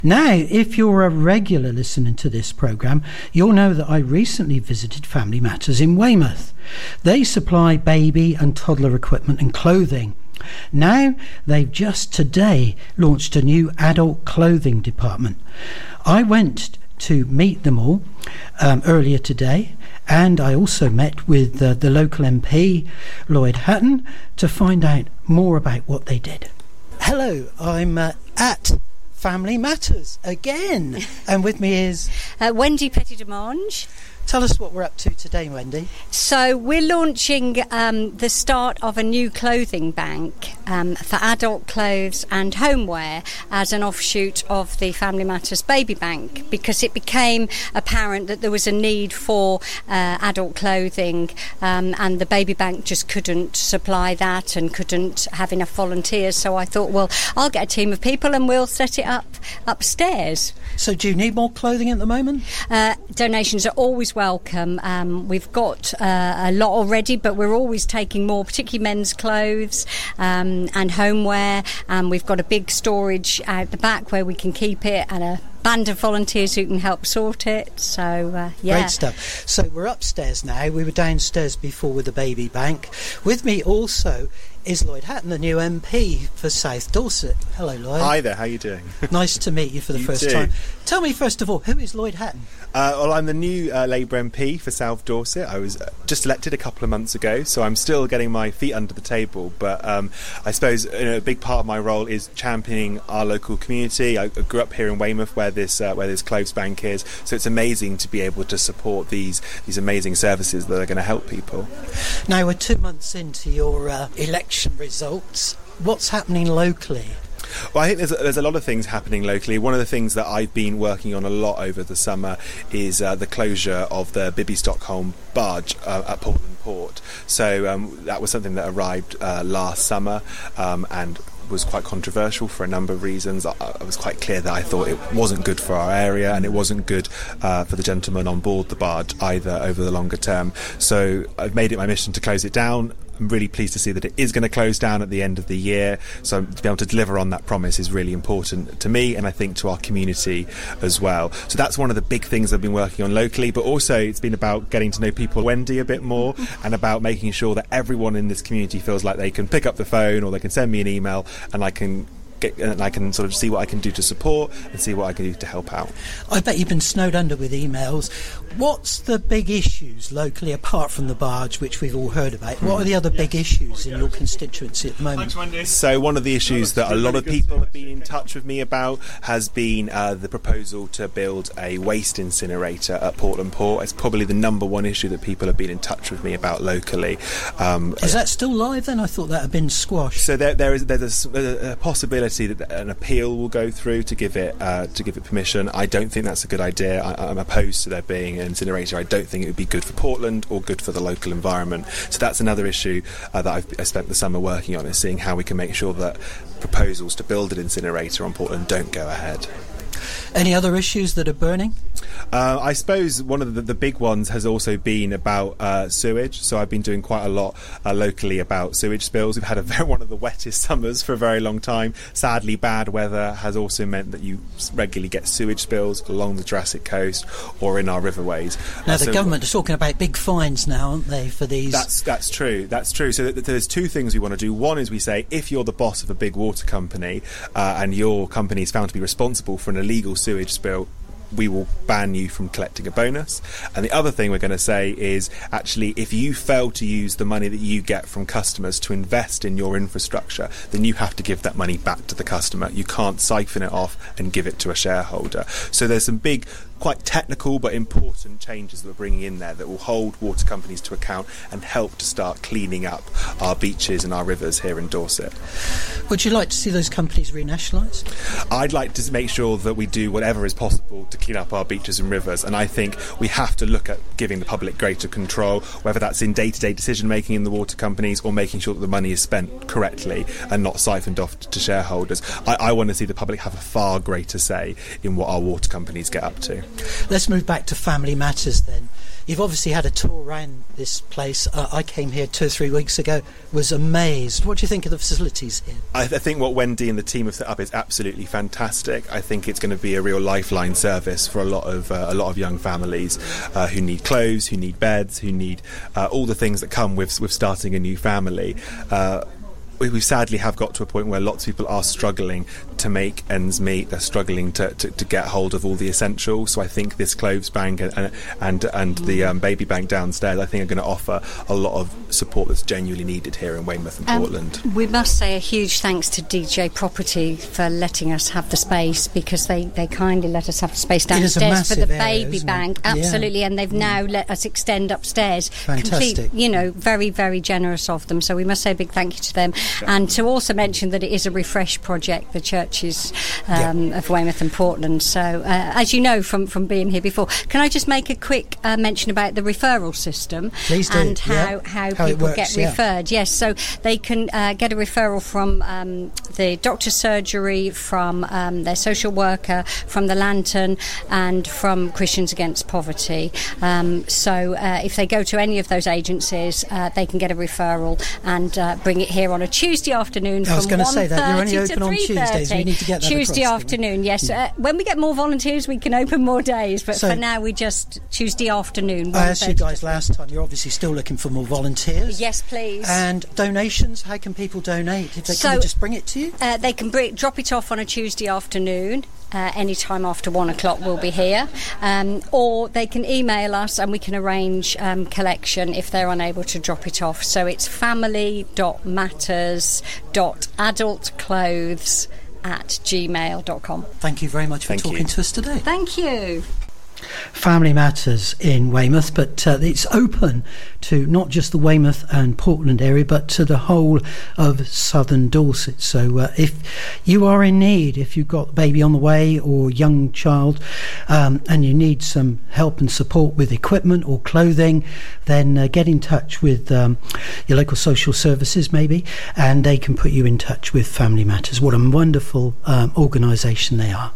Now, if you're a regular listener to this programme, you'll know that I recently visited Family Matters in Weymouth. They supply baby and toddler equipment and clothing. Now, they've just today launched a new adult clothing department. I went to meet them all earlier today, and I also met with the local MP, Lloyd Hatton, to find out more about what they did. Hello, I'm at Family Matters again, and with me is Wendy Petit-Demange. Tell us what we're up to today, Wendy. So we're launching the start of a new clothing bank for adult clothes and homeware as an offshoot of the Family Matters Baby Bank, because it became apparent that there was a need for adult clothing, and the Baby Bank just couldn't supply that and couldn't have enough volunteers. So I thought, well, I'll get a team of people and we'll set it up upstairs. So do you need more clothing at the moment? Donations are always welcome. We've got a lot already, but we're always taking more, particularly men's clothes and homeware. We've got a big storage out the back where we can keep it, and a band of volunteers who can help sort it. So, yeah. Great stuff. So we're upstairs now. We were downstairs before with the Baby Bank. With me also is Lloyd Hatton, the new MP for South Dorset. Hello, Lloyd. Hi there, how are you doing? Nice to meet you for the first time. Tell me, first of all, who is Lloyd Hatton? Well, I'm the new Labour MP for South Dorset. I was just elected a couple of months ago, so I'm still getting my feet under the table. But I suppose a big part of my role is championing our local community. I grew up here in Weymouth, where this clothes bank is. So it's amazing to be able to support these amazing services that are going to help people. Now we're 2 months into your election results. What's happening locally? Well, I think there's a lot of things happening locally. One of the things that I've been working on a lot over the summer is the closure of the Bibby Stockholm barge at Portland Port. So that was something that arrived last summer and was quite controversial for a number of reasons. I was quite clear that I thought it wasn't good for our area, and it wasn't good for the gentlemen on board the barge either over the longer term. So I've made it my mission to close it down. I'm really pleased to see that it is going to close down at the end of the year, so to be able to deliver on that promise is really important to me, and I think to our community as well. So that's one of the big things I've been working on locally, but also it's been about getting to know people, Wendy, a bit more, and about making sure that everyone in this community feels like they can pick up the phone or they can send me an email, and I can sort of see what I can do to support and see what I can do to help out. I bet you've been snowed under with emails. What's the big issues locally, apart from the barge, which we've all heard about? What are the other big issues in your constituency at the moment? So one of the issues that a lot of people have been in touch with me about has been the proposal to build a waste incinerator at Portland Port. It's probably the number one issue that people have been in touch with me about locally. Is that still live then? I thought that had been squashed. So there's a possibility that an appeal will go through to give it permission. I don't think that's a good idea. I'm opposed to there being an incinerator. I don't think it would be good for Portland or good for the local environment. So that's another issue that I spent the summer working on, is seeing how we can make sure that proposals to build an incinerator on Portland don't go ahead. Any other issues that are burning? I suppose one of the big ones has also been about sewage. So I've been doing quite a lot locally about sewage spills. We've had one of the wettest summers for a very long time. Sadly, bad weather has also meant that you regularly get sewage spills along the Jurassic Coast or in our riverways. Now the government is talking about big fines now, aren't they, for these? That's true. So there's two things we want to do. One is we say, if you're the boss of a big water company and your company is found to be responsible for an illegal sewage spill, we will ban you from collecting a bonus. And the other thing we're going to say is, actually, if you fail to use the money that you get from customers to invest in your infrastructure, then you have to give that money back to the customer. You can't siphon it off and give it to a shareholder. So there's some big, quite technical but important changes that we're bringing in there that will hold water companies to account and help to start cleaning up our beaches and our rivers here in Dorset. Would you like to see those companies renationalised? I'd like to make sure that we do whatever is possible to clean up our beaches and rivers, and I think we have to look at giving the public greater control, whether that's in day-to-day decision making in the water companies or making sure that the money is spent correctly and not siphoned off to shareholders. I want to see the public have a far greater say in what our water companies get up to. Let's move back to Family Matters then. You've obviously had a tour around this place. I came here 2 or 3 weeks ago, was amazed. What do you think of the facilities here? I think what Wendy and the team have set up is absolutely fantastic. I think it's going to be a real lifeline service for a lot of young families who need clothes, who need beds, who need all the things that come with starting a new family. We sadly have got to a point where lots of people are struggling to make ends meet. They're struggling to get hold of all the essentials. So I think this clothes bank and the baby bank downstairs, I think, are going to offer a lot of support that's genuinely needed here in Weymouth and Portland. We must say a huge thanks to DJ Property for letting us have the space, because they kindly let us have the space downstairs for the baby bank. Absolutely, yeah. And they've now let us extend upstairs. Fantastic. Very, very generous of them. So we must say a big thank you to them. And to also mention that it is a refresh project, the churches of Weymouth and Portland. So, as you know from being here before, can I just make a quick mention about the referral system? Please do. And how people works, get referred. Yes, so they can get a referral from the doctor's surgery, from their social worker, from the Lantern, and from Christians Against Poverty. So if they go to any of those agencies, they can get a referral and bring it here on a Tuesday afternoon. I was going to say that you're only open on Tuesdays. We need to get that Tuesday across, afternoon. Yes. Yeah. When we get more volunteers, we can open more days. But for now, we just Tuesday afternoon. I asked you guys last time. You're obviously still looking for more volunteers. Yes, please. And donations. How can people donate? Can they just bring it to you? They can drop it off on a Tuesday afternoon. Any time after 1 o'clock we'll be here, or they can email us and we can arrange collection if they're unable to drop it off. So it's family.matters.adultclothes@gmail.com. Thank you very much for talking to us today. Thank you. Family Matters in Weymouth, but it's open to not just the Weymouth and Portland area, but to the whole of southern Dorset. So if you are in need, if you've got a baby on the way or young child, and you need some help and support with equipment or clothing, then get in touch with your local social services maybe, and they can put you in touch with Family Matters. What a wonderful organisation they are.